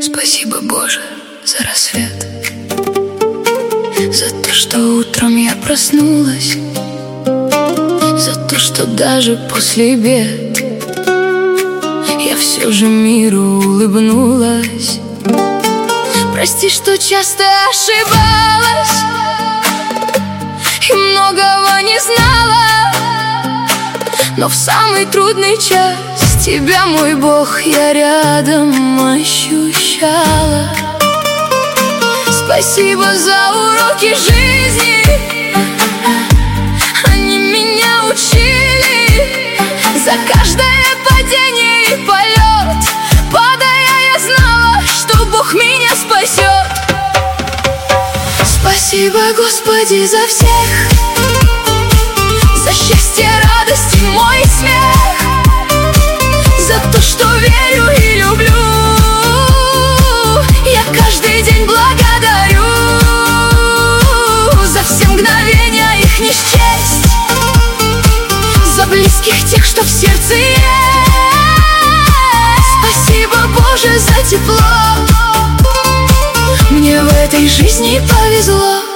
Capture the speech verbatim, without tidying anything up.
Спасибо, Боже, за рассвет, за то, что утром я проснулась, за то, что даже после бед я все же миру улыбнулась. Прости, что часто ошибалась и многого не знала, но в самый трудный час тебя, мой Бог, я рядом ощущала. Спасибо за уроки жизни, они меня учили. За каждое падение и полет, падая, я знала, что Бог меня спасет. Спасибо, Господи, за всех, за счастье, радость и мой смех, за то, что верю и люблю. Я каждый день благодарю за все мгновения, их не счесть, за близких, тех, что в сердце есть. Спасибо, Боже, за тепло, мне в этой жизни повезло.